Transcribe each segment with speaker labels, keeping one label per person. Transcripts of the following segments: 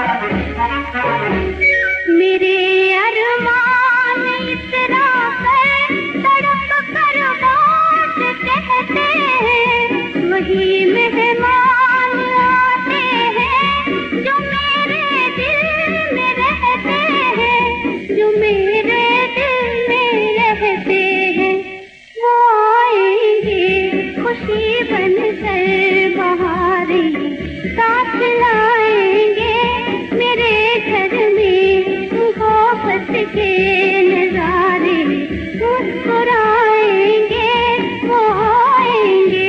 Speaker 1: मेरे अरमान इतना कर तड़प कर बात कहते हैं, वही मेहमान आते हैं जो मेरे दिल में रहते हैं, जो मेरे दिल में रहते हैं। वो आएंगे खुशी बन कर बहारें साथ लाएंगे मेरे घर में, मोहब्बत के नजारे मुस्कुराएंगे वो आएंगे।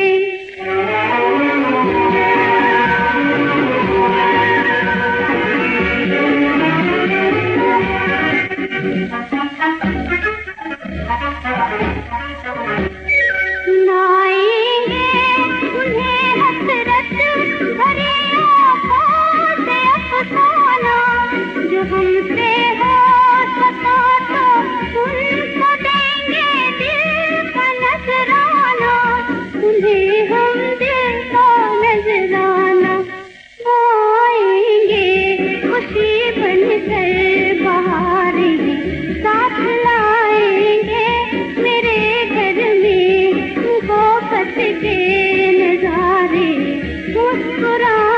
Speaker 1: सुनाएंगे उन्हें हसरत भरी आँखों से अफसाना, जो हमसे हो सका तो उनको देंगे दिल का नजराना, उन्हें हम दिल का नजराना। वो आएंगे खुशी बन कर बहारें साथ लाएंगे मेरे घर में, मोहब्बत के नजारे मुस्कुरा